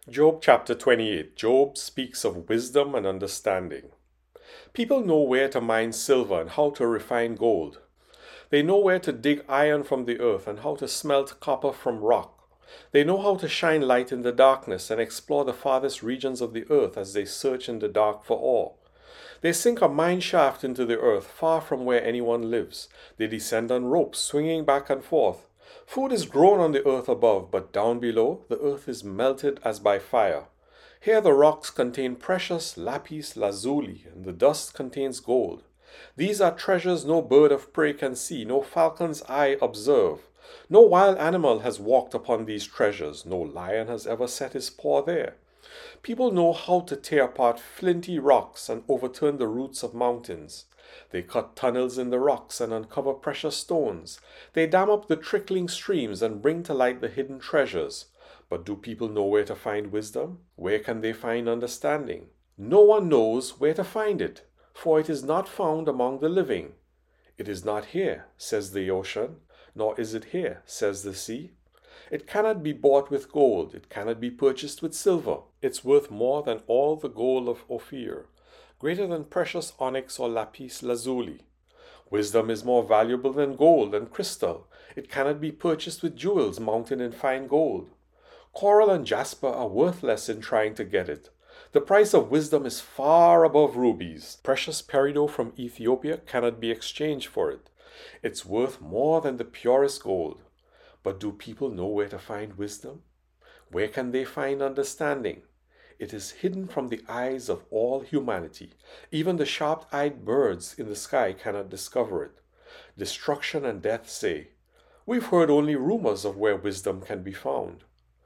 Job chapter 28. Job speaks of wisdom and understanding. People know where to mine silver and how to refine gold. They know where to dig iron from the earth and how to smelt copper from rock. They know how to shine light in the darkness and explore the farthest regions of the earth as they search in the dark for ore. They sink a mine shaft into the earth far from where anyone lives. They descend on ropes, swinging back and forth. Food is grown on the earth above, but down below, the earth is melted as by fire. Here the rocks contain precious lapis lazuli, and the dust contains gold. These are treasures no bird of prey can see, no falcon's eye observe. No wild animal has walked upon these treasures, no lion has ever set his paw there. People know how to tear apart flinty rocks and overturn the roots of mountains. They cut tunnels in the rocks and uncover precious stones. They dam up the trickling streams and bring to light the hidden treasures. But do people know where to find wisdom? Where can they find understanding? No one knows where to find it, for it is not found among the living. It is not here, says the ocean, nor is it here, says the sea. It cannot be bought with gold, it cannot be purchased with silver. It's worth more than all the gold of Ophir, greater than precious onyx or lapis lazuli. Wisdom is more valuable than gold and crystal. It cannot be purchased with jewels mounted in fine gold. Coral and jasper are worthless in trying to get it. The price of wisdom is far above rubies. Precious peridot from Ethiopia cannot be exchanged for it. It's worth more than the purest gold. But do people know where to find wisdom? Where can they find understanding? It is hidden from the eyes of all humanity. Even the sharp-eyed birds in the sky cannot discover it. Destruction and death say, "We've heard only rumors of where wisdom can be found."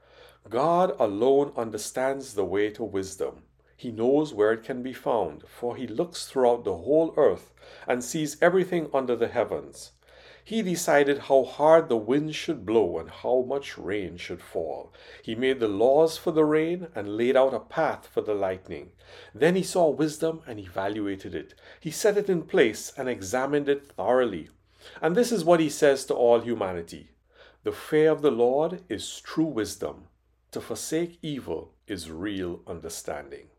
God alone understands the way to wisdom. He knows where it can be found, for he looks throughout the whole earth and sees everything under the heavens. He decided how hard the winds should blow and how much rain should fall. He made the laws for the rain and laid out a path for the lightning. Then he saw wisdom and evaluated it. He set it in place and examined it thoroughly. And this is what he says to all humanity: "The fear of the Lord is true wisdom. To forsake evil is real understanding."